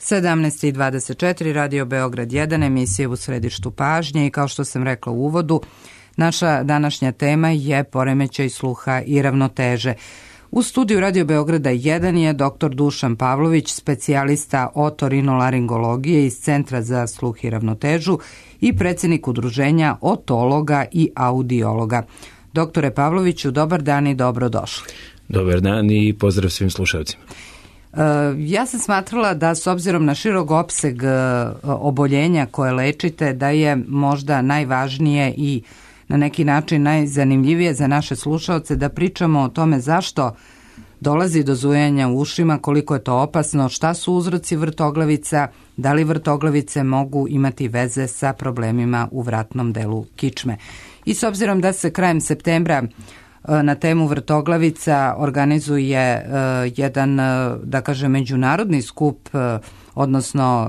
17:24 Radio Beograd 1, emisije u središtu pažnje i kao što sam rekla u uvodu, naša današnja tema je poremećaj sluha i ravnoteže. U studiju Radio Beograda 1 je dr. Dušan Pavlović, specijalista otorinolaringologije iz Centra za sluh i ravnotežu i predsjednik udruženja otologa i audiologa. Doktore Pavloviću, dobar dan i dobrodošli. Dobar dan i pozdrav svim slušalcima. Ja sam smatrala da s obzirom na širok opseg oboljenja koje lečite, da je možda najvažnije i na neki način najzanimljivije za naše slušaoce da pričamo o tome zašto dolazi do zujanja u ušima, koliko je to opasno, šta su uzroci vrtoglavica, da li vrtoglavice mogu imati veze sa problemima u vratnom delu kičme. I s obzirom da se krajem septembra na temu vrtoglavica organizuje jedan, da kažem, međunarodni skup, odnosno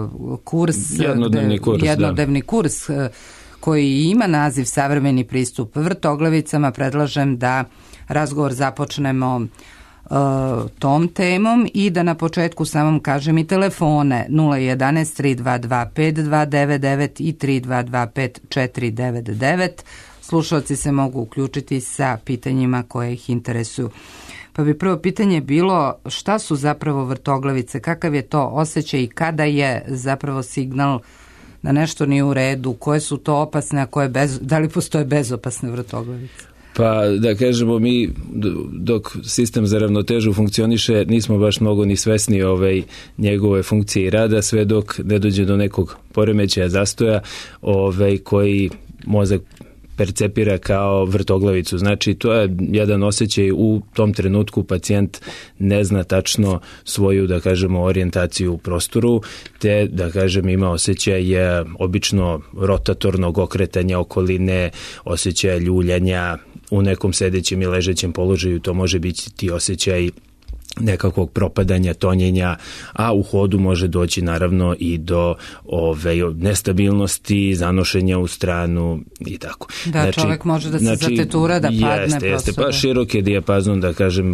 jednodnevni kurs koji ima naziv Savremeni pristup vrtoglavicama, predlažem da razgovor započnemo tom temom i da na početku samom kažem i telefone 011 322 5299 i 322 5499. Slušalci se mogu uključiti sa pitanjima koje ih interesuju. Pa bi prvo pitanje bilo šta su zapravo vrtoglavice, kakav je to osjećaj i kada je zapravo signal da nešto nije u redu, koje su to opasne, a da li postoje bezopasne vrtoglavice? Pa da kažemo, mi dok sistem za ravnotežu funkcioniše nismo baš mnogo ni svesni njegove funkcije i rada, sve dok ne dođe do nekog poremećaja, zastoja koji mozak percepira kao vrtoglavicu. Znači, to je jedan osjećaj u tom trenutku pacijent ne zna tačno svoju, da kažemo, orijentaciju u prostoru, te, da kažem, ima osjećaj obično rotatornog okretanja okoline, osjećaja ljuljanja u nekom sedećem i ležećem položaju, to može biti osjećaj nekakvog propadanja, tonjenja, a u hodu može doći naravno i do nestabilnosti, zanošenja u stranu i tako. Da, čovjek može da se zatetura, da padne. Jeste, pa širok je dijapazon, da kažem,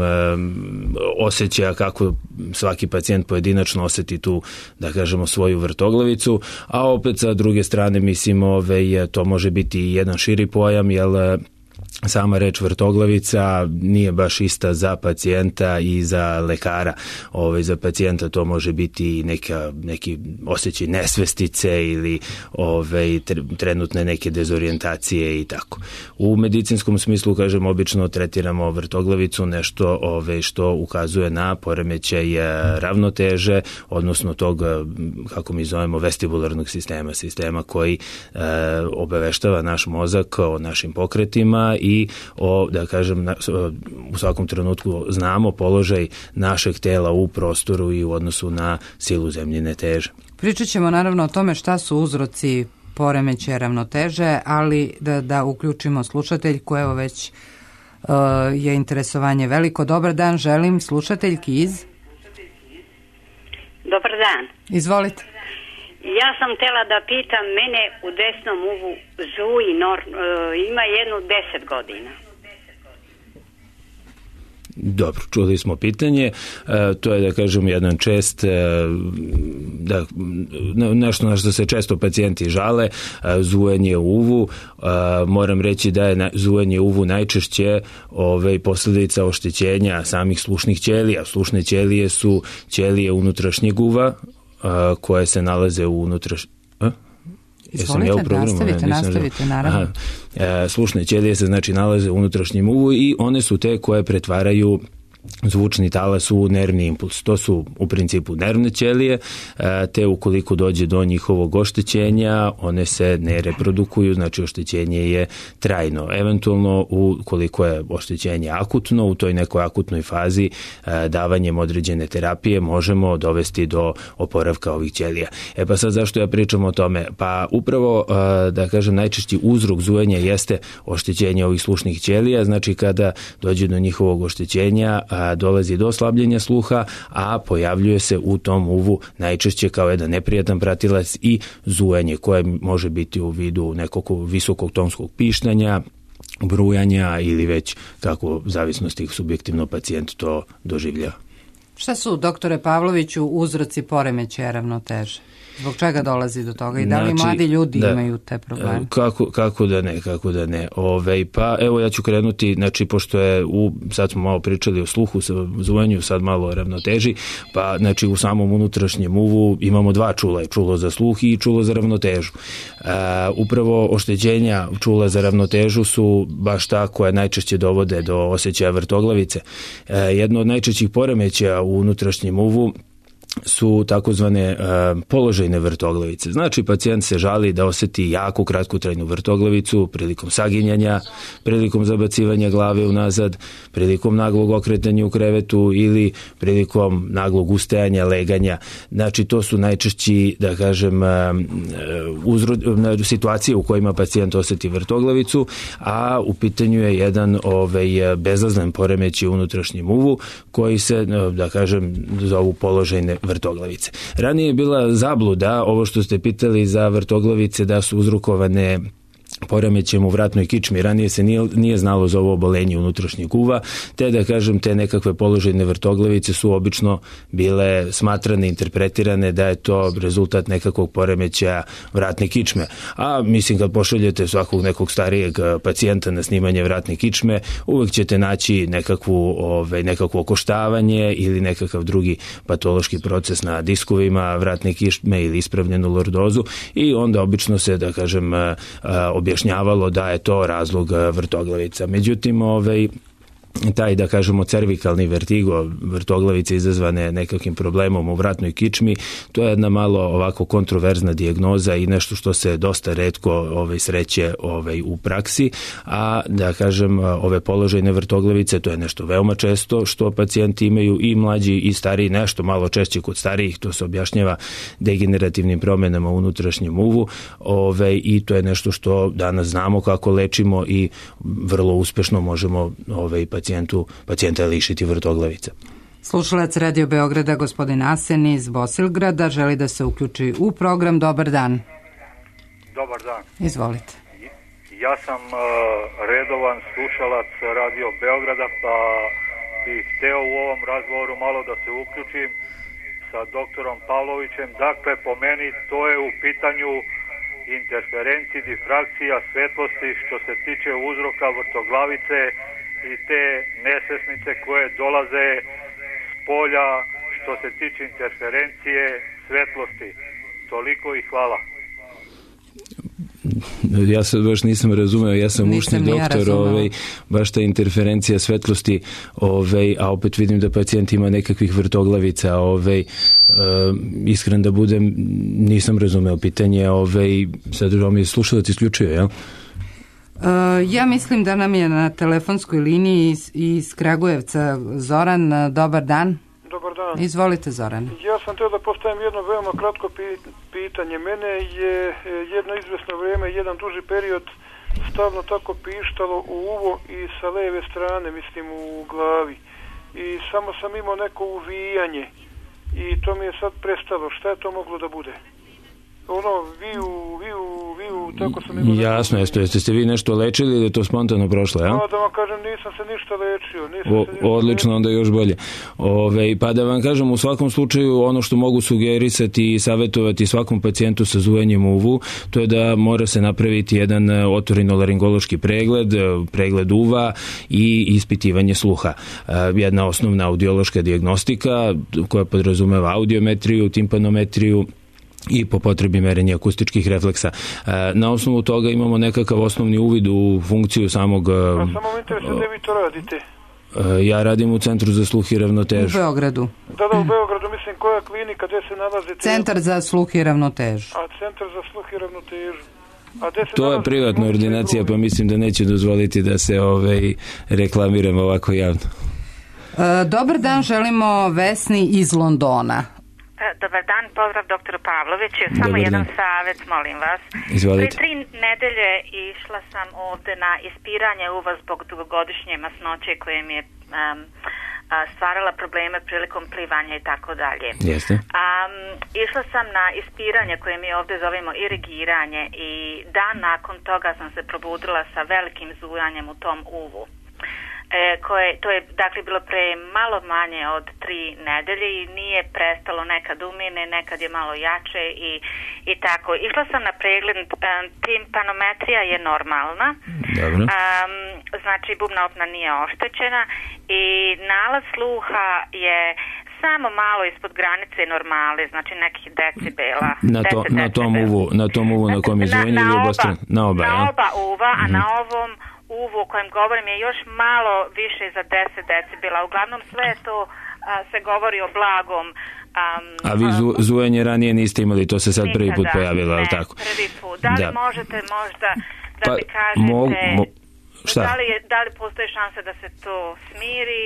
osjećaja kako svaki pacijent pojedinačno osjeti tu, da kažemo, svoju vrtoglavicu, a opet sa druge strane, mislim, to može biti jedan širi pojam, jer sama reč vrtoglavica nije baš ista za pacijenta i za lekara. Za pacijenta to može biti neki osjećaj nesvestice ili trenutne neke dezorijentacije i tako. U medicinskom smislu, kažem, obično tretiramo vrtoglavicu nešto što ukazuje na poremećaj ravnoteže, odnosno tog, kako mi zovemo, vestibularnog sistema koji obaveštava naš mozak o našim pokretima i da kažem, u svakom trenutku znamo položaj našeg tela u prostoru i u odnosu na silu zemljine teže. Pričat ćemo naravno o tome šta su uzroci poremećaja ravnoteže, ali da uključimo slušateljku, evo već je interesovanje veliko. Dobar dan, želim slušateljki iz... Dobar dan. Izvolite. Ja sam htjela da pitam, mene u desnom uvu zuji, ima jedno 10 godina. Dobro, čuli smo pitanje. To je, da kažem, jedan čest, nešto na što se često pacijenti žale, zujanje u uvu. Moram reći da je zujanje u uvu najčešće posljedica oštećenja samih slušnih ćelija. Slušne ćelije su ćelije unutrašnjeg uva, koje se nalaze u nastavite, naravno. Slušne ćelije se, znači, nalaze u unutrašnjem uvu i one su te koje pretvaraju zvučni talas u nervni impuls. To su u principu nervne ćelije, te ukoliko dođe do njihovog oštećenja, one se ne reprodukuju, znači oštećenje je trajno. Eventualno, ukoliko je oštećenje akutno, u toj nekoj akutnoj fazi davanjem određene terapije možemo dovesti do oporavka ovih ćelija. Pa sad zašto ja pričam o tome? Pa upravo, da kažem, najčešći uzrok zujanja jeste oštećenje ovih slušnih ćelija, znači kada dođe do njihovog oštećenja, dolazi do slabljenja sluha, a pojavljuje se u tom uvu najčešće kao jedan neprijatan pratilac i zujanje koje može biti u vidu nekog visokog tonskog pištanja, brujanja ili već kako u zavisnosti subjektivno pacijent to doživljava. Šta su, doktore Pavloviću, uzroci poremećaja ravnoteže? Zbog čega dolazi do toga i da li mladi ljudi imaju te probleme? Kako da ne. Pa evo ja ću krenuti, znači pošto je sad smo malo pričali o sluhu, zuvanju, sad malo o ravnoteži, pa znači u samom unutrašnjem uvu imamo dva čula, čulo za sluh i čulo za ravnotežu. Upravo oštećenja čula za ravnotežu su baš ta koja najčešće dovode do osjećaja vrtoglavice. Jedno od najčešćih poremećaja u unutrašnjem uvu su takozvane položajne vrtoglavice. Znači, pacijent se žali da osjeti jaku kratkotrajnu vrtoglavicu prilikom saginjanja, prilikom zabacivanja glave unazad, prilikom naglog okretanja u krevetu ili prilikom naglog ustajanja, leganja. Znači, to su najčešći, da kažem, situacije u kojima pacijent osjeti vrtoglavicu, a u pitanju je jedan bezazlen poremećaj u unutrašnjem uvu koji se, da kažem, zovu položajne vrtoglavice. Ranije je bila zabluda, ovo što ste pitali za vrtoglavice, da su uzrokovane poremećajem u vratnoj kičmi. Ranije se nije znalo za ovo obolenje unutrašnjeg uva, te da kažem, te nekakve položajne vrtoglavice su obično bile smatrane, interpretirane da je to rezultat nekakvog poremećaja vratne kičme. A mislim, kad pošaljete svakog nekog starijeg pacijenta na snimanje vratne kičme, uvek ćete naći nekakvo okoštavanje ili nekakav drugi patološki proces na diskovima vratne kičme ili ispravljenu lordozu i onda obično se, da kažem, objašnjavalo da je to razlog vrtoglavica. Međutim, taj, da kažemo, cervikalni vertigo, vrtoglavice izazvane nekakvim problemom u vratnoj kičmi, to je jedna malo ovako kontroverzna dijagnoza i nešto što se dosta retko sreće u praksi, a da kažem, ove položajne vrtoglavice, to je nešto veoma često što pacijenti imaju i mlađi i stariji, nešto malo češće kod starijih, to se objašnjava degenerativnim promjenama u unutrašnjem uvu i to je nešto što danas znamo kako lečimo i vrlo uspešno možemo pacijenta lišiti vrtoglavica. Slušalac Radio Beograda, gospodin Asen iz Bosilgrada, želi da se uključi u program. Dobar dan. Dobar dan. Izvolite. Ja sam redovan slušalac Radio Beograda, pa bih hteo u ovom razgovoru malo da se uključim sa doktorom Pavlovićem. Dakle, po meni to je u pitanju interferenciji, difrakcija svetlosti što se tiče uzroka vrtoglavice i te nesvesnice koje dolaze s polja što se tiče interferencije svetlosti. Toliko i hvala. Ja sad baš nisam razumeo, ja sam ušni doktor, baš ta interferencija svetlosti, a opet vidim da pacijent ima nekakvih vrtoglavica, iskren da budem, nisam razumeo pitanje, sad vam je slušalac isključio, jel? Ja mislim da nam je na telefonskoj liniji iz Kragujevca Zoran. Dobar dan. Dobar dan. Izvolite, Zoran. Ja sam teo da postavim jedno veoma kratko pitanje. Mene je jedno izvesno vrijeme, jedan duži period stalno tako pištalo u uvo i sa leve strane, mislim u glavi. I samo sam imao neko uvijanje i to mi je sad prestalo. Šta je to moglo da bude? Viju, tako sam imao... Jasno, jeste ste vi nešto lečili ili je to spontano prošlo, ja? Da vam kažem, nisam se ništa lečio. Odlično, onda još bolje. Pa da vam kažem, u svakom slučaju, ono što mogu sugerisati i savjetovati svakom pacijentu sa zuvanjem u uvu, to je da mora se napraviti jedan otorinolaringološki pregled uva i ispitivanje sluha. Jedna osnovna audiološka dijagnostika koja podrazumeva audiometriju, timpanometriju i po potrebi merenja akustičkih refleksa. Na osnovu toga imamo nekakav osnovni uvid u funkciju samog... Samo mi interesuje da vi to radite. Ja radim u Centru za sluh i ravnotežu. U Beogradu. Da, u Beogradu, mislim, koja klinika, gde se nalazi? Centar za sluh i ravnotežu. A Centar za sluh i ravnotežu. To je privatna ordinacija, pa mislim da neće dozvoliti da se reklamiramo ovako javno. Dobar dan, želimo Vesni iz Londona. Dobar dan, pozdrav doktoru Pavloviću. Samo jedan savjet, molim vas. Izvolite. Prije 3 nedelje išla sam ovde na ispiranje uva zbog dugogodišnje masnoće koje mi je stvarala probleme prilikom plivanja i tako dalje. Jeste. Išla sam na ispiranje koje mi ovde zovemo irigiranje i dan nakon toga sam se probudila sa velikim zujanjem u tom uvu. to je dakle bilo pre malo manje od 3 nedelje i nije prestalo, nekad umine, nekad je malo jače i tako. Išla sam na pregled, timpanometrija je normalna, znači bubna opna nije oštećena i nalaz sluha je samo malo ispod granice normale, znači nekih decibela. Na tom uvu na kojem je zvojenje ili obostrano? Na oba uva, a na ovom uvu o kojem govorim je još malo više za 10 decibela. Uglavnom sve to se govori o blagom. A vi zujenje ranije niste imali, to se sad prvi put pojavilo, ali tako? Ne, prvi put. Da li možete možda da mi kažete da li postoji šansa da se to smiri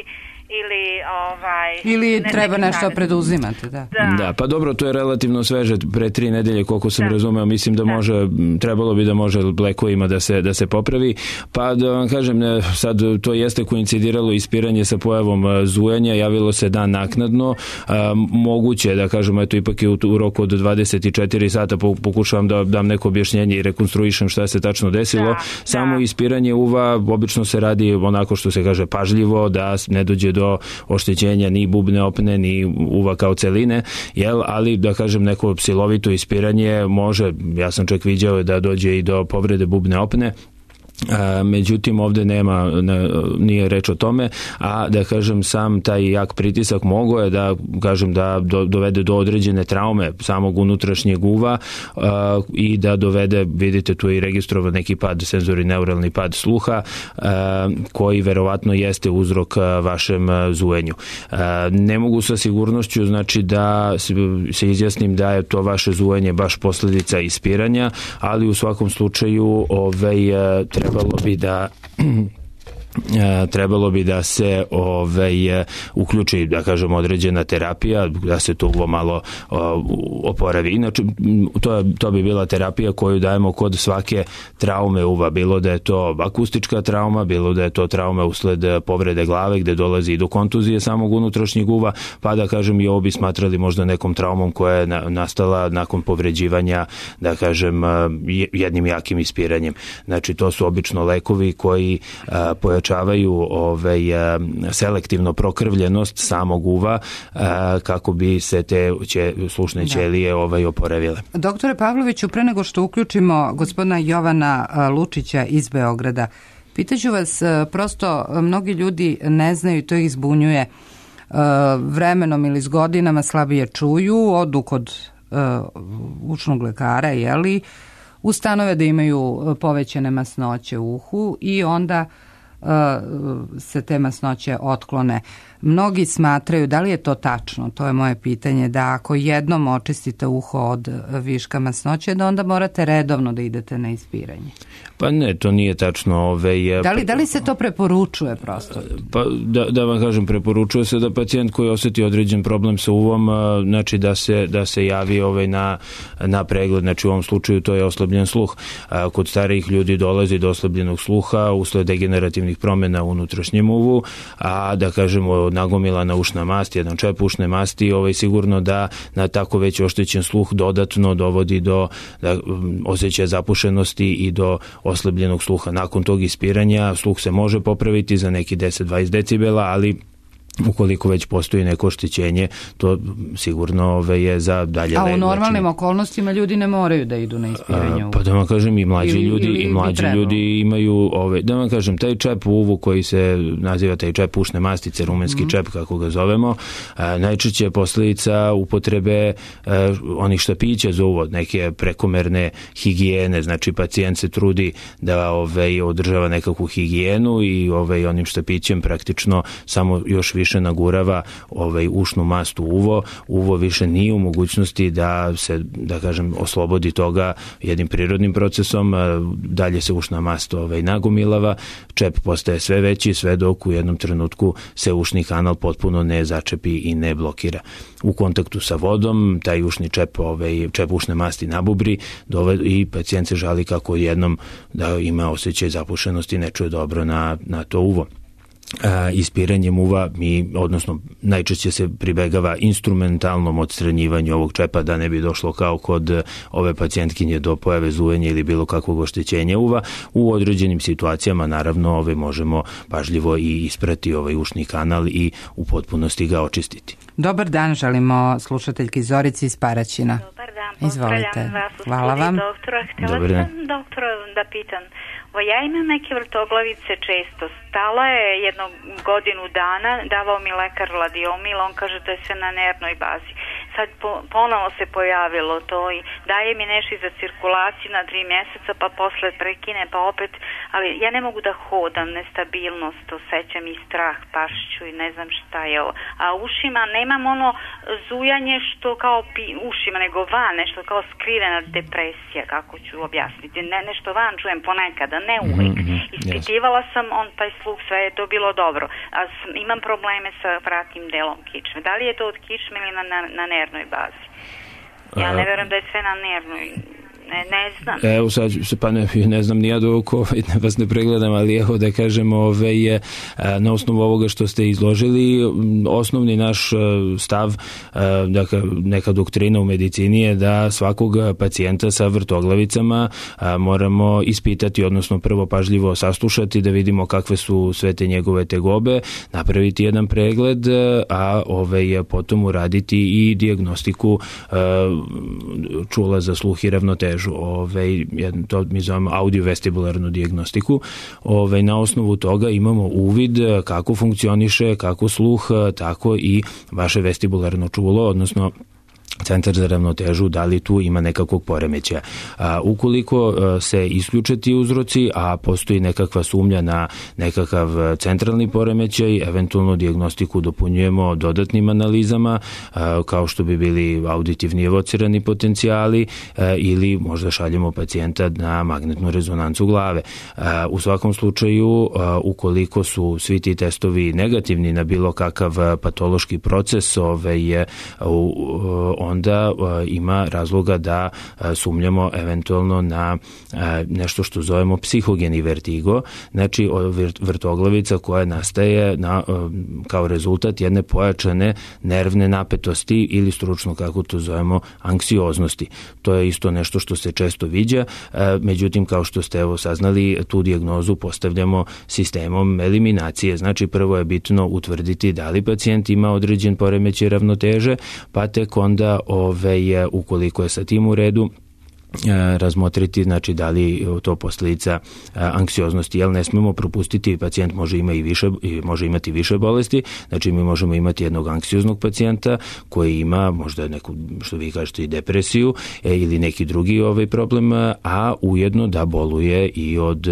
ili treba nešto preduzimati, Da, pa dobro, to je relativno sveže, pre 3 nedelje, koliko sam razumeo, mislim da trebalo bi da može lekovima da se popravi, pa da vam kažem, sad to jeste koincidiralo ispiranje sa pojavom zujanja, javilo se dan naknadno, moguće da kažem, eto ipak je u roku od 24 sata pokušavam da dam neko objašnjenje i rekonstruišem šta se tačno desilo. Samo ispiranje uva obično se radi onako što se kaže pažljivo, da ne dođe do oštećenja ni bubne opne ni uva kao celine, ali da kažem neko silovito ispiranje može, ja sam čak viđao da dođe i do povrede bubne opne. Međutim ovde nije reč o tome, a da kažem sam taj jak pritisak mogao je da kažem da dovede do određene traume samog unutrašnjeg uva i da dovede, vidite tu je i registrovan neki pad, senzori neuralni pad sluha koji verovatno jeste uzrok vašem zujenju. Ne mogu sa sigurnošću znači da se izjasnim da je to vaše zujenje baš posljedica ispiranja, ali u svakom slučaju trebalo bi da se uključi, da kažem, određena terapija, da se to uvo malo oporavi. Inače, to bi bila terapija koju dajemo kod svake traume uva, bilo da je to akustička trauma, bilo da je to trauma usled povrede glave gde dolazi i do kontuzije samog unutrašnjeg uva, pa da kažem i ovo bi smatrali možda nekom traumom koja je nastala nakon povređivanja, da kažem, jednim jakim ispiranjem. Znači, to su obično lekovi koji pojačavaju selektivno prokrvljenost samog uva kako bi se te slušne ćelije oporavile. Doktore Pavloviću, pre nego što uključimo gospodina Jovana Lučića iz Beograda, pitaću vas, prosto mnogi ljudi ne znaju, to ih zbunjuje, vremenom ili s godinama slabije čuju, odu kod učnog lekara, ustanove da imaju povećane masnoće u uhu i onda se te masnoće otklone. Mnogi smatraju, da li je to tačno, to je moje pitanje, da ako jednom očistite uho od viška masnoće, da onda morate redovno da idete na ispiranje? Pa ne, to nije tačno. Da li se to preporučuje prosto? Pa da vam kažem, preporučuje se da pacijent koji osjeti određen problem sa uvom, znači da se javi na pregled, znači u ovom slučaju to je oslabljen sluh. Kod starijih ljudi dolazi do oslabljenog sluha usled degenerativnih promjena u unutrašnjem uvu, a da kažemo nagomilana ušna mast, jedan čep ušne masti, sigurno da na tako već oštećen sluh dodatno dovodi do osjećaja zapušenosti i do oslabljenog sluha. Nakon tog ispiranja sluh se može popraviti za neki 10-20 decibela, ali ukoliko već postoji neko oštećenje, to sigurno je za dalje. A u normalnim okolnostima ljudi ne moraju da idu na ispiranje uva? Pa da vam kažem, i mlađi ljudi imaju, da vam kažem, taj čep u uvu koji se naziva taj čep ušne mastice, rumenski čep kako ga zovemo, najčešće je posljedica upotrebe onih štapića za uvo, neke prekomerne higijene, znači pacijent se trudi da održava nekakvu higijenu i onim štapićem praktično samo još više nagurava ušnu mast u uvo više nije u mogućnosti da se, da kažem, oslobodi toga jednim prirodnim procesom, dalje se ušna mast nagomilava, čep postaje sve veći, sve dok u jednom trenutku se ušni kanal potpuno ne začepi i ne blokira. U kontaktu sa vodom taj ušni čep ušne masti nabubri i pacijent se žali kako jednom da ima osjećaj zapušenosti, ne čuje dobro na to uvo. ispiranjem uva odnosno najčešće se pribegava instrumentalnom odstranjivanju ovog čepa da ne bi došlo kao kod ove pacijentkinje do pojave zujenja ili bilo kakvog oštećenja uva. U određenim situacijama naravno možemo pažljivo i isprati ovaj ušni kanal i u potpunosti ga očistiti. Dobar dan, želimo slušateljki Zorici iz Paraćina. Dobar dan, izvolite. Vas u Hvala vam. Doktora. Htjela sam doktora da pitam. Ja imam neke vrtoglavice često. Stala je jedno godinu dana, davao mi lekar Ladiomil, on kaže da je sve na nervnoj bazi. Sad ponovo se pojavilo to i daje mi nešto za cirkulaciju na 3 mjeseca, pa posle prekine, pa opet, ali ja ne mogu da hodam, nestabilnost, osjećam i strah, pašću i ne znam šta je ovo. A ušima nemam ono zujanje što kao ušima, nego van, nešto kao skrivena depresija, kako ću objasniti. Nešto van čujem ponekada, ne uvijek. Ispitivala sam taj sluh, sve je to bilo dobro. A imam probleme sa vratnim delom kičme. Da li je to od kičme ili na nervnoj bazi? Ja ne vjerujem da je sve na nervnoj. Ne znam. Evo sad, pa ne znam ni ja dok vas ne pregledam, ali evo da kažemo na osnovu ovoga što ste izložili, osnovni naš stav, dakle, neka doktrina u medicini je da svakog pacijenta sa vrtoglavicama moramo ispitati, odnosno prvo pažljivo saslušati da vidimo kakve su sve te njegove tegobe, napraviti jedan pregled, a potom uraditi i dijagnostiku čula za sluh i ravnotežu. To mi zovemo audiovestibularnu dijagnostiku. Na osnovu toga imamo uvid kako funkcioniše, kako sluh, tako i vaše vestibularno čulo, odnosno centar za ravnotežu, da li tu ima nekakvog poremećaja. Ukoliko se isključe ti uzroci, a postoji nekakva sumnja na nekakav centralni poremećaj, eventualno dijagnostiku dopunjujemo dodatnim analizama, kao što bi bili auditivni evocirani potencijali ili možda šaljemo pacijenta na magnetnu rezonancu glave. U svakom slučaju, ukoliko su svi ti testovi negativni na bilo kakav patološki proces, onda ima razloga da sumnjamo eventualno na nešto što zovemo psihogeni vertigo, znači vrtoglavica koja nastaje kao rezultat jedne pojačane nervne napetosti ili stručno kako to zovemo anksioznosti. To je isto nešto što se često viđa, međutim kao što ste saznali, tu dijagnozu postavljamo sistemom eliminacije, znači prvo je bitno utvrditi da li pacijent ima određen poremećaj ravnoteže, pa tek onda ukoliko je sa tim u redu razmotriti, znači da li to posljedica anksioznosti, jer ne smemo propustiti, pacijent može imati više bolesti, znači mi možemo imati jednog anksioznog pacijenta koji ima možda neku, što vi kažete, i depresiju ili neki drugi problem, a ujedno da boluje i od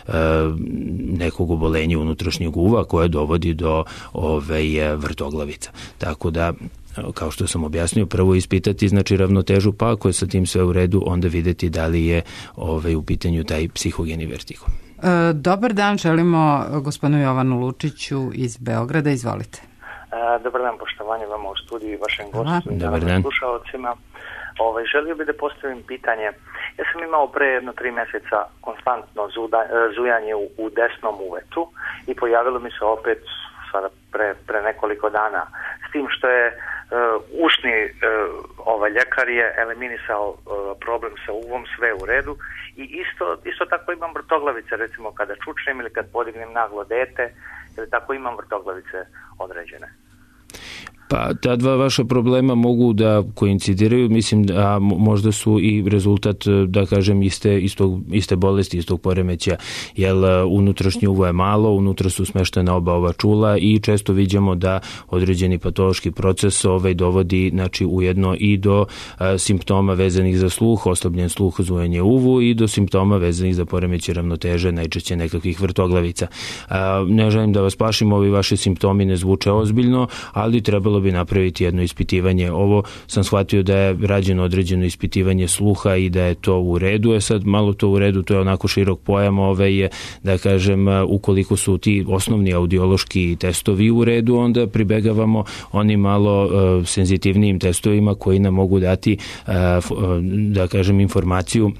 nekog obolenja unutrašnjeg uva koje dovodi do vrtoglavica. Tako da, kao što sam objasnio, prvo ispitati znači ravnotežu, pa ako je sa tim sve u redu, onda vidjeti da li je u pitanju taj psihogeni vertigo. Dobar dan, želimo gospodinu Jovanu Lučiću iz Beograda, izvolite. Dobar dan, poštovanje vama u studiju i vašem gostu i slušalcima. Želio bih da postavim pitanje. Ja sam imao pre 3 mjeseca konstantno zujanje u desnom uvetu i pojavilo mi se opet sada pre nekoliko dana, s tim što je ušni ljekar je eliminisao problem sa uvom, sve u redu, i isto tako imam vrtoglavice, recimo kada čučnem ili kad podignem naglo dete, ili tako imam vrtoglavice određene. Pa ta dva vaša problema mogu da koincidiraju, mislim, a možda su i rezultat, da kažem, iste bolesti, istog poremeća, jer unutrašnje uvo je malo, unutra su smeštena oba ova čula i često viđamo da određeni patološki proces dovodi, znači, ujedno i do simptoma vezanih za sluh, oslabljen sluh, zujanje uvu, i do simptoma vezanih za poremeće ravnoteže, najčešće nekakvih vrtoglavica. Ne želim da vas plašim, ovi vaši simptomi ne zvuče ozbiljno, ali trebalo bi napraviti jedno ispitivanje. Ovo sam shvatio da je rađeno određeno ispitivanje sluha i da je to u redu. Sad malo to u redu, to je onako širok pojam, da kažem, ukoliko su ti osnovni audiološki testovi u redu, onda pribegavamo onim malo senzitivnijim testovima koji nam mogu dati, da kažem, informaciju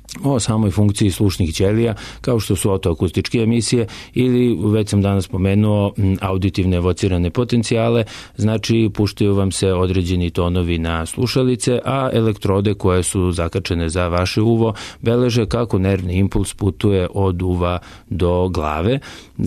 o samoj funkciji slušnih ćelija, kao što su otoakustičke emisije ili, već sam danas spomenuo, auditivne evocirane potencijale, znači puštaju vam se određeni tonovi na slušalice, a elektrode koje su zakačene za vaše uvo beleže kako nervni impuls putuje od uva do glave,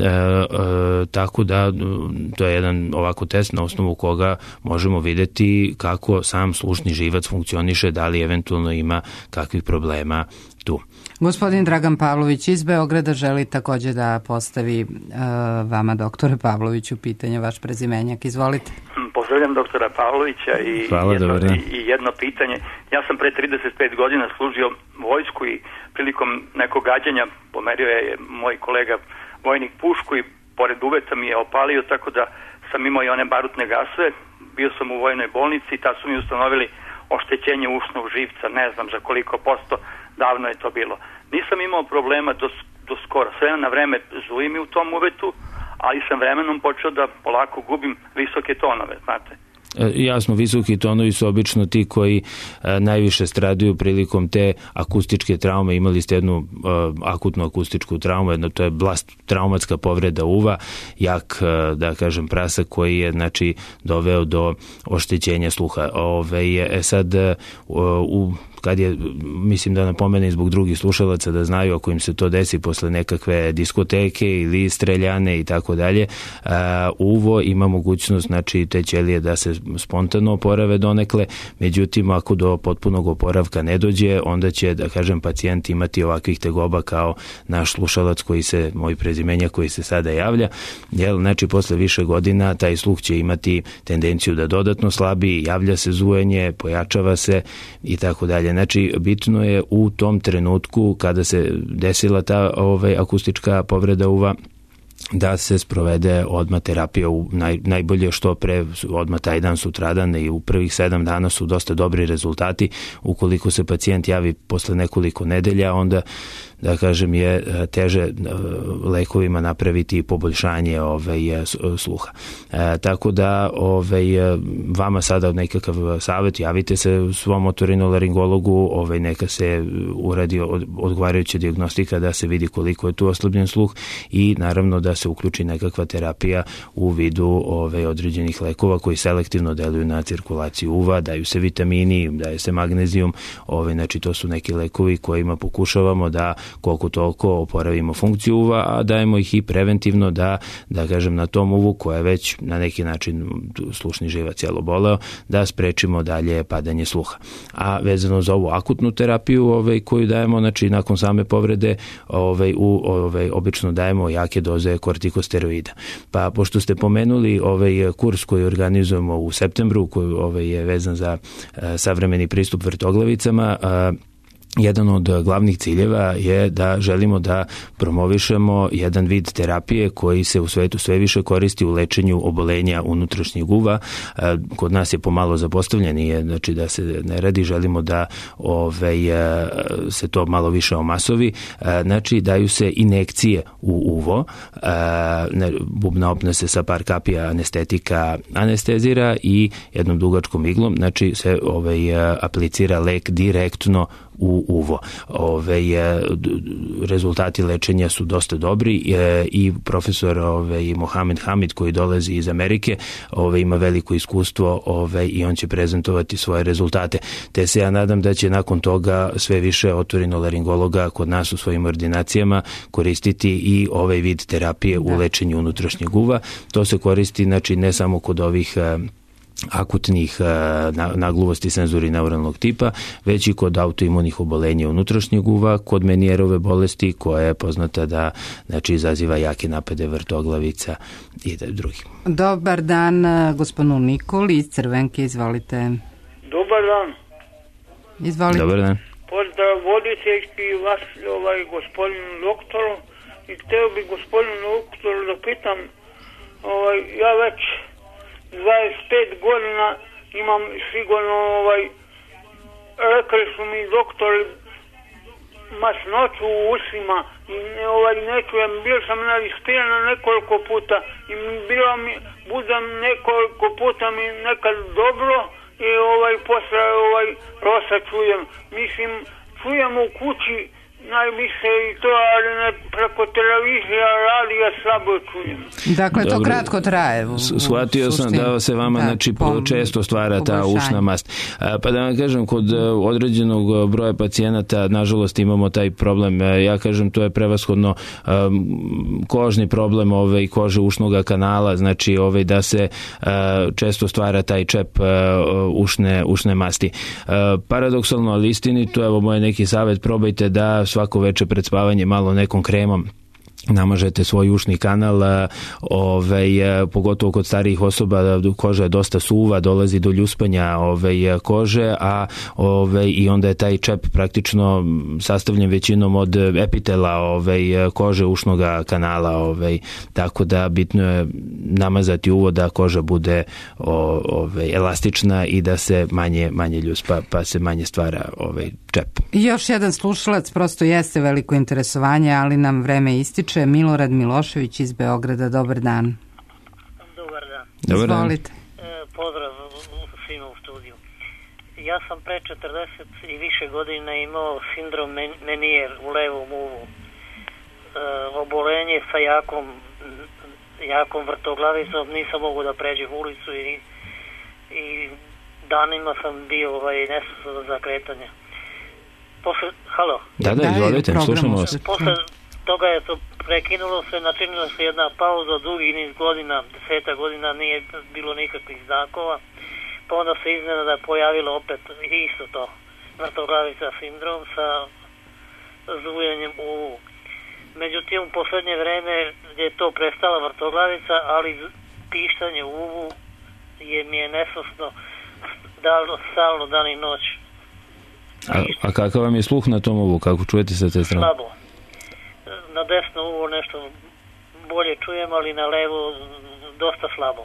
tako da to je jedan ovako test na osnovu koga možemo videti kako sam slušni živac funkcioniše, da li eventualno ima kakvih problema tu. Gospodin Dragan Pavlović iz Beograda želi takođe da postavi vama, doktore Pavloviću, pitanje, vaš prezimenjak. Izvolite. Pozdravljam doktora Pavlovića i jedno pitanje. Ja sam pre 35 godina služio vojsku i prilikom nekog gađanja pomerio je moj kolega vojnik pušku i pored uveta mi je opalio, tako da sam imao i one barutne gasove. Bio sam u vojnoj bolnici i tad su mi ustanovili oštećenje ušnog živca, ne znam za koliko posto, davno je to bilo. Nisam imao problema do skoro. Sve na vreme zujim u tom uvetu, ali sam vremenom počeo da polako gubim visoke tonove, znate. Jasno, visoki tonovi su obično ti koji najviše stradaju prilikom te akustičke traume. Imali ste jednu akutnu akustičku traumu, to je blast, traumatska povreda uva, jak, da kažem, prasak koji je, znači, doveo do oštećenja sluha. Sad, kad je, mislim da napomene zbog drugih slušalaca da znaju ako im se to desi posle nekakve diskoteke ili streljane i tako dalje, uvo ima mogućnost, znači, te ćelije da se spontano oporave donekle, međutim ako do potpunog oporavka ne dođe, onda će, da kažem, pacijent imati ovakvih tegoba kao naš slušalac moj prezimenjak koji se sada javlja, znači posle više godina taj sluh će imati tendenciju da dodatno slabi, javlja se zujenje, pojačava se i tako dalje. Znači, bitno je u tom trenutku kada se desila ta akustička povreda uva da se sprovede odmah terapija, najbolje što pre, odmah taj dan, sutradan, i u prvih 7 dana su dosta dobri rezultati. Ukoliko se pacijent javi posle nekoliko nedelja, onda, da kažem, je teže lekovima napraviti poboljšanje sluha. Tako da vama sada nekakav savjet, javite se svom otorinolaringologu, neka se uradi odgovarajuća dijagnostika da se vidi koliko je tu oslabljen sluh i naravno da se uključi nekakva terapija u vidu određenih lekova koji selektivno deluju na cirkulaciju uva, daju se vitamini, daje se magnezijum, znači to su neki lekovi kojima pokušavamo da koliko toliko oporavimo funkciju uva, a dajemo ih i preventivno da kažem, na tom uvu koja je već na neki način slušni živac cijelo boleo, da sprečimo dalje padanje sluha. A vezano za ovu akutnu terapiju koju dajemo, znači nakon same povrede, obično dajemo jake doze kortikosteroida. Pa pošto ste pomenuli kurs koji organizujemo u septembru, koji je vezan za savremeni pristup vrtoglavicama, jedan od glavnih ciljeva je da želimo da promovišemo jedan vid terapije koji se u svetu sve više koristi u lečenju obolenja unutrašnjeg uva. Kod nas je pomalo zapostavljen, znači da se ne radi, želimo da se to malo više omasovi. Znači daju se injekcije u uvo, bubna opna se sa par kapija anestetika anestezira i jednom dugačkom iglom, znači se aplicira lek direktno u uvo. Rezultati lečenja su dosta dobri i profesor Mohamed Hamid koji dolazi iz Amerike ima veliko iskustvo i on će prezentovati svoje rezultate. Te se ja nadam da će nakon toga sve više otorinolaringologa kod nas u svojim ordinacijama koristiti i ovaj vid terapije u lečenju unutrašnjeg uva. To se koristi, znači, ne samo kod ovih akutnih nagluvosti senzori neuralnog tipa, već i kod autoimunih obolenja unutrašnjeg uva, kod Menijerove bolesti koja je poznata da, znači, izaziva jake napade vrtoglavica i drugi. Dobar dan gospodinu Nikoli iz Crvenke, izvolite. Dobar dan. Izvolite. Dobar dan. Pozdrav voditeljski vas, gospodinu doktoru, i hteo bi gospodinu doktoru da pitam, ja već 25 godina imam sigurno, rekli su mi doktori, masnoću u usima i ne čujem, bio sam registriran nekoliko puta i budem nekoliko puta mi nekad dobro i posle rosa čujem. Mislim, čujem u kući najviše i to, ali ne preko televizija, radija slabo čujem. Dakle, to kratko traje. Shvatio sam da se vama često stvara ta ušna mast. Pa da vam kažem, kod određenog broja pacijenata, nažalost, imamo taj problem. Ja kažem, to je prevashodno kožni problem kože ušnog kanala, znači da se često stvara taj čep ušne masti. Paradoksalno, ali istinito, evo moj neki savjet, probajte da svako veče pred spavanje malo nekom kremom namažete svoj ušni kanal, pogotovo kod starijih osoba koža je dosta suva, dolazi do ljuspanja kože, a i onda je taj čep praktično sastavljen većinom od epitela kože ušnog kanala, tako da bitno je namazati uvo da koža bude elastična i da se manje ljuspa, pa se manje stvara čep. Još jedan slušalac, prosto jeste veliko interesovanje, ali nam vreme ističe. Milorad Milošević iz Beograda, dobar dan. Dobar dan. Dobar dan. Izvolite. Pozdrav svima u studiju. Ja sam pre 40 i više godina imao sindrom Menier u levom uvu. Obolenje sa jakom vrtoglavicom, nisam mogao da pređem ulicu i danima sam bio nesposoban za kretanje. Halo? Da, izvolite, slušamo vas. Posle toga je to prekinulo se, načinila se jedna pauza, dugi niz godina, 10 godina nije bilo nikakvih znakova, pa onda se iznenada pojavilo opet isto to, vrtoglavica sindrom sa zujanjem u uvu. Međutim, u poslednje vreme je to prestala vrtoglavica, ali pištanje u uvu mi je nesnosno stalno dan i noć. A kakav vam je sluh na tom uvu? Kako čujete sa te strane? Slabo. Na desno uvo nešto bolje čujem, ali na levo dosta slabo.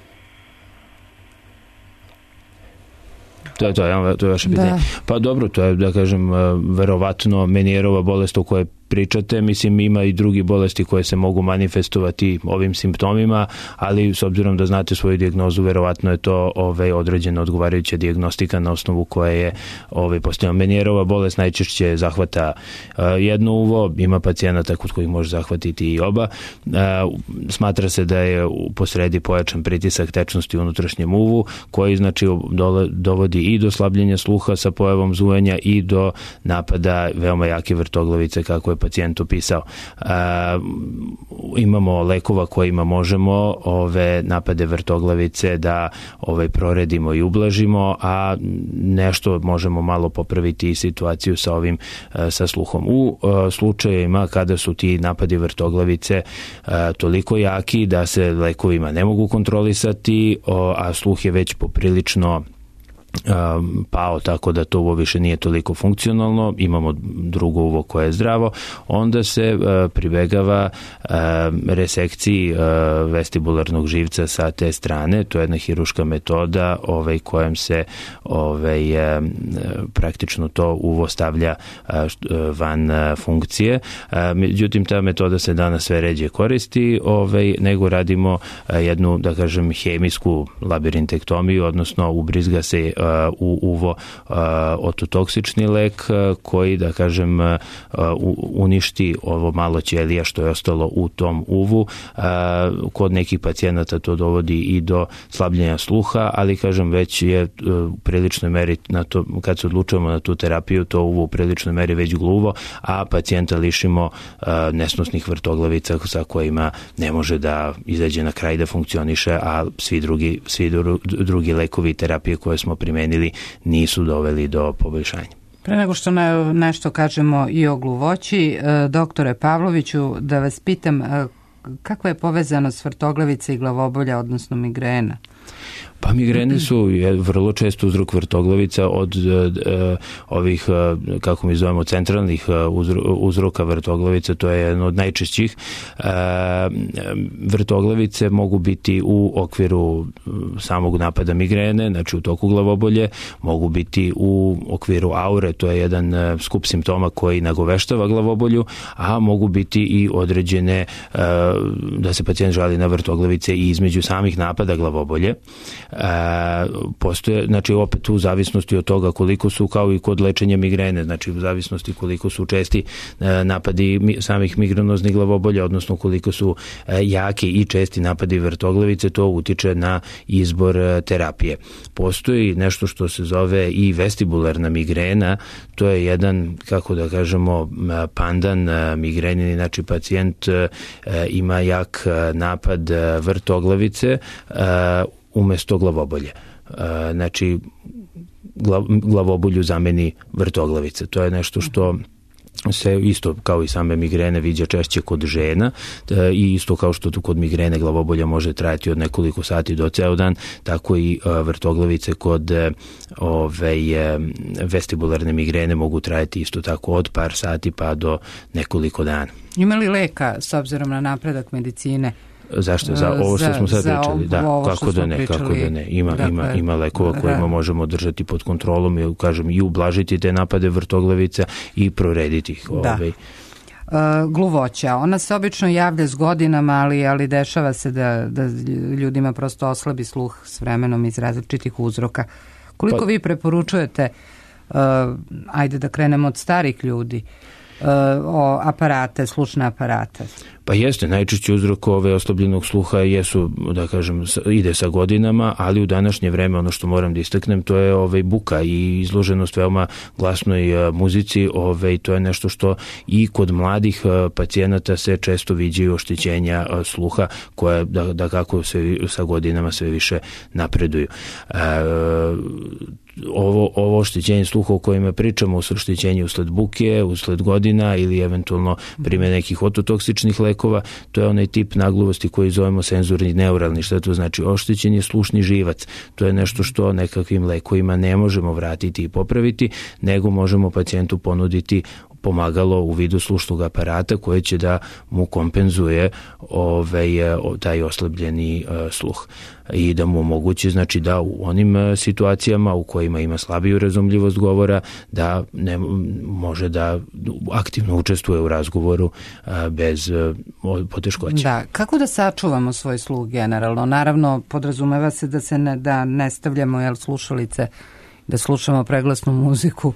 To je vaše pitanje. Pa dobro, to je, da kažem, verovatno Menierova bolest o kojoj pričate. Mislim, ima i drugi bolesti koje se mogu manifestovati ovim simptomima, ali s obzirom da znate svoju dijagnozu, verovatno je to određena odgovarajuća dijagnostika na osnovu koje je postavljena. Menierova bolest najčešće zahvata jedno uvo, ima pacijenata kod kojih može zahvatiti i oba. Smatra se da je posredi pojačan pritisak tečnosti u unutrašnjem uvu, koji znači dovodi i do slabljenja sluha sa pojavom zujanja i do napada veoma jake vrtoglavice, kako je pacijent opisao. Imamo lekova kojima možemo ove napade vrtoglavice da proredimo i ublažimo, a nešto možemo malo popraviti i situaciju sa ovim sa sluhom. U slučajevima kada su ti napadi vrtoglavice toliko jaki da se lekovima ne mogu kontrolisati, a sluh je već poprilično pao, tako da to uvo više nije toliko funkcionalno, imamo drugo uvo koje je zdravo, onda se pribegava resekciji vestibularnog živca sa te strane. To je jedna hiruška metoda kojom se praktično to uvo stavlja van funkcije. Međutim, ta metoda se danas sve ređe koristi, nego radimo jednu, da kažem, hemijsku labirintektomiju, odnosno ubrizga se u uvo ototoksični lek koji, da kažem, uništi ovo malo ćelija što je ostalo u tom uvu. Kod nekih pacijenata to dovodi i do slabljenja sluha, ali, kažem, već je u priličnoj meri, kad se odlučujemo na tu terapiju, to uvo u priličnoj meri već gluvo, a pacijenta lišimo nesnosnih vrtoglavica sa kojima ne može da izađe na kraj da funkcioniše, a svi drugi lekovi i terapije koje smo primenili nisu doveli do poboljšanja. Pre nego što nešto kažemo i o gluvoći, doktore Pavloviću, da vas pitam, kakva je povezanost vrtoglavice i glavobolja, odnosno migrena? Pa migrene su vrlo često uzrok vrtoglavica od ovih, kako mi zovemo, centralnih uzroka vrtoglavica, to je jedno od najčešćih. Vrtoglavice mogu biti u okviru samog napada migrene, znači u toku glavobolje, mogu biti u okviru aure, to je jedan skup simptoma koji nagoveštava glavobolju, a mogu biti i određene, da se pacijent žali na vrtoglavice i između samih napada glavobolje. glavobolje. Postoje, znači opet u zavisnosti od toga koliko su, kao i kod lečenja migrene, znači u zavisnosti koliko su česti napadi samih migrenoznih glavobolja, odnosno koliko su jaki i česti napadi vrtoglavice, to utiče na izbor terapije. Postoji nešto što se zove i vestibularna migrena, to je jedan, kako da kažemo, pandan migreni, znači pacijent ima jak napad vrtoglavice umesto glavobolje. Znači glavobolju zameni vrtoglavice. To je nešto što se isto kao i same migrene viđa češće kod žena i isto kao što kod migrene glavobolja može trajati od nekoliko sati do ceo dan, tako i vrtoglavice kod vestibularne migrene mogu trajati isto tako od par sati pa do nekoliko dana. Ima li leka s obzirom na napredak medicine? Zašto? Za ovo što smo sad pričali. Da, kako da ne, kako da ne. Ima lekova kojima možemo držati pod kontrolom i, kažem, i ublažiti te napade vrtoglavica i prorediti ih. Gluvoća, ona se obično javlja s godinama, ali dešava se da ljudima prosto oslabi sluh s vremenom iz različitih uzroka. Koliko vi preporučujete, ajde da krenemo od starih ljudi, aparate, slušne aparate? Pa jeste, najčešći uzrok oslabljenog sluha jesu, da kažem, ide sa godinama, ali u današnje vreme ono što moram da istaknem, to je buka i izloženost veoma glasnoj muzici, to je nešto što i kod mladih pacijenata se često viđaju oštećenja sluha koje da kako sa godinama sve više napreduju. Ovo oštećenje sluha o kojima pričamo, oštećenje usled buke, usled godina ili eventualno primjene nekih ototoksičnih lekova, to je onaj tip nagluvosti koji zovemo senzorni neuralni. Šta to znači? Oštećen je slušni živac. To je nešto što nekakvim lekovima ne možemo vratiti i popraviti, nego možemo pacijentu ponuditi pomagalo u vidu slušnog aparata koje će da mu kompenzuje taj oslabljeni sluh i da mu omogući, znači, da u onim situacijama u kojima ima slabiju razumljivost govora, da ne može da aktivno učestvuje u razgovoru bez poteškoća. Da, kako da sačuvamo svoj sluh generalno? Naravno, podrazumeva se da ne stavljamo slušalice, da slušamo preglasnu muziku.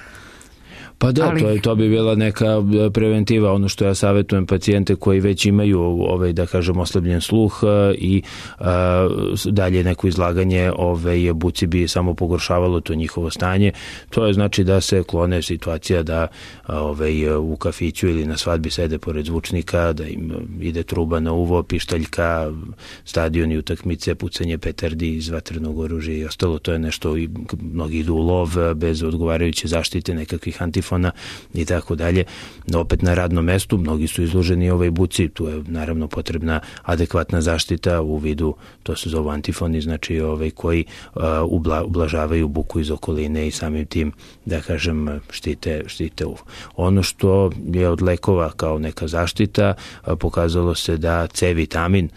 Pa da, to bi bila neka preventiva, ono što ja savjetujem pacijente koji već imaju da kažem oslabljen sluh i dalje neko izlaganje buci bi samo pogoršavalo to njihovo stanje. To je znači da se klone situacija da u kafiću ili na svadbi sede pored zvučnika, da im ide truba na uvo, pištaljka, stadioni, utakmice, pucanje petardi iz vatrenog oružja i ostalo. To je nešto, i mnogi idu u lov bez odgovarajuće zaštite, nekakvih antifona i tako dalje. Opet na radnom mestu mnogi su izloženi buci, tu je naravno potrebna adekvatna zaštita u vidu, to se zove antifoni, znači koji ublažavaju buku iz okoline i samim tim, da kažem, štite uvo. Ono što je od lekova kao neka zaštita, pokazalo se da C vitamin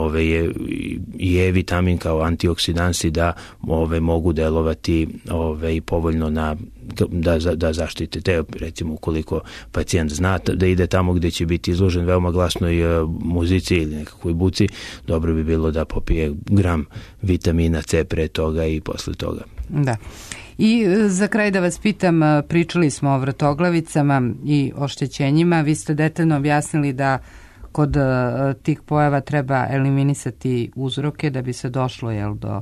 i E vitamin kao antioksidansi da mogu delovati povoljno da zaštite. Te, recimo, ukoliko pacijent zna da ide tamo gde će biti izložen veoma glasnoj muzici ili nekakvoj buci, dobro bi bilo da popije gram vitamina C pre toga i posle toga. Da. I za kraj da vas pitam, pričali smo o vrtoglavicama i oštećenjima, vi ste detaljno objasnili da kod tih pojava treba eliminisati uzroke da bi se došlo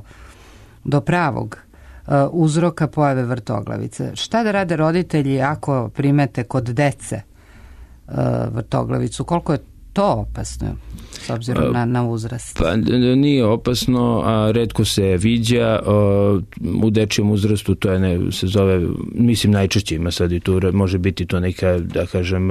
do pravog uzroka pojave vrtoglavice. Šta da rade roditelji ako primete kod dece vrtoglavicu? Koliko je to opasno s obzirom na uzrast? Pa nije opasno, a retko se viđa. U dečijem uzrastu to se zove, mislim, najčešće ima sad i tu, može biti to neka, da kažem,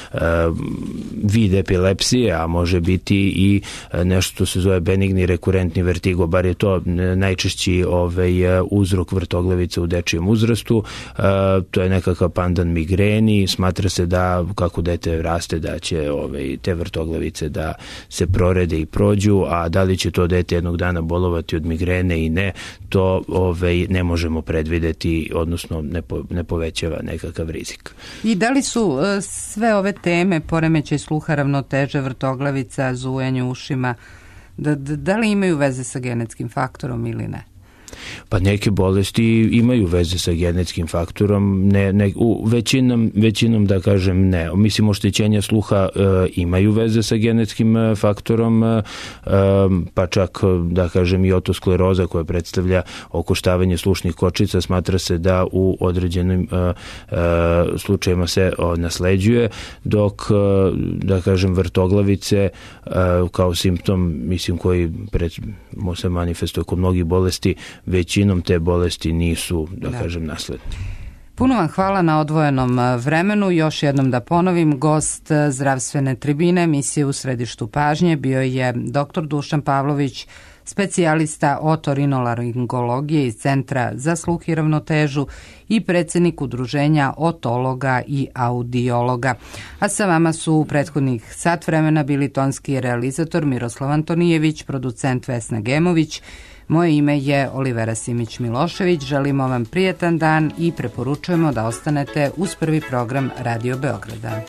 vid epilepsije, a može biti i nešto što se zove benigni rekurentni vertigo, bar je to najčešći uzrok vrtoglavice u dečijem uzrastu. To je nekakav pandan migreni, smatra se da kako dete raste da će te vrtoglavice da se prorede i prođu, a da li će to dete jednog dana bolovati od migrene i ne, to ne možemo predvideti, odnosno ne povećava nekakav rizik. I da li su sve ove teme, poremećaj sluha, ravnoteže, vrtoglavica, zujanje ušima, Da li imaju veze sa genetskim faktorom ili ne? Pa neke bolesti imaju veze sa genetskim faktorom, u većinom da kažem ne. Mislim, oštećenja sluha imaju veze sa genetskim faktorom, pa čak da kažem i otoskleroza koja predstavlja okoštavanje slušnih kočica, smatra se da u određenim slučajima se nasleđuje, dok da kažem vrtoglavice kao simptom, mislim, koji se manifestuje kod mnogih bolesti, većinom te bolesti nisu, da kažem, nasledne. Puno vam hvala na odvojenom vremenu. Još jednom da ponovim, gost zdravstvene tribine emisije U središtu pažnje bio je dr. Dušan Pavlović, specijalista otorinolaringologije iz Centra za sluh i ravnotežu i predsjednik Udruženja otologa i audiologa. A sa vama su u prethodnih sat vremena bili tonski realizator Miroslav Antonijević, producent Vesna Gemović. Moje ime je Olivera Simić-Milošević. Želimo vam prijetan dan i preporučujemo da ostanete uz prvi program Radio Beograda.